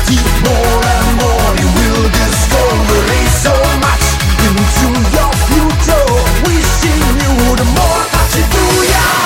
vanity. More and more you will discover so much into your future. Wishing you the more that you do, yeah.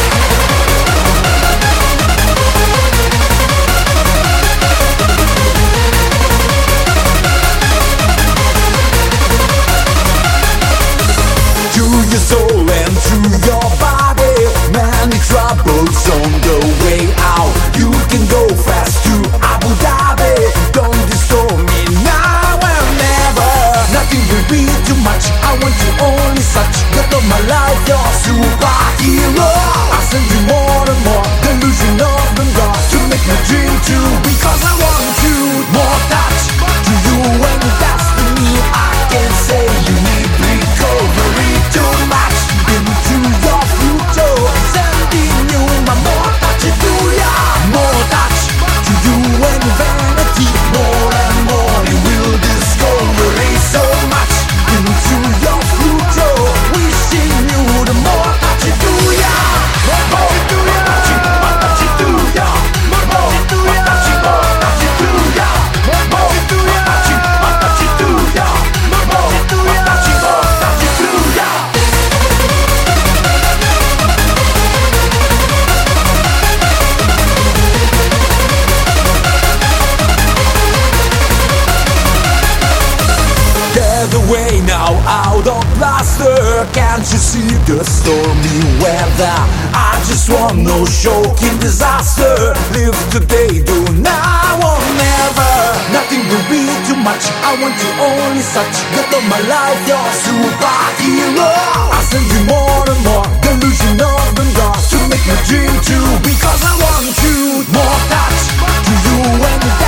To your soul and to your body, many troubles on the way out. You can go fast to Abu Dhabi. Don't disturb me now and never. Nothing will be too much. I want you only such. Get on my life, you're superhero. I send you more and more, delusion of the God to make me dream too. Because I want you more touch to you and destiny. I can say you need recovery too much into your future. Sending you my more touch to ya. More touch to you and vanity. More and more you will discover so much into your future. Wishing you the more touch to ya. More touch to ya. More touch to ya. More touch to ya. More touch to ya. More touch to ya. More touch to ya. More touch to ya. Get away now out of plaster. Can't you see the stormy weather? I just want no shocking disaster. Live today, do now or never. Nothing will be too much. I want you only such. Get on my life, you're superhero. I send you more and more, delusion of the God to make me dream too. Because I want you more touch to you and that.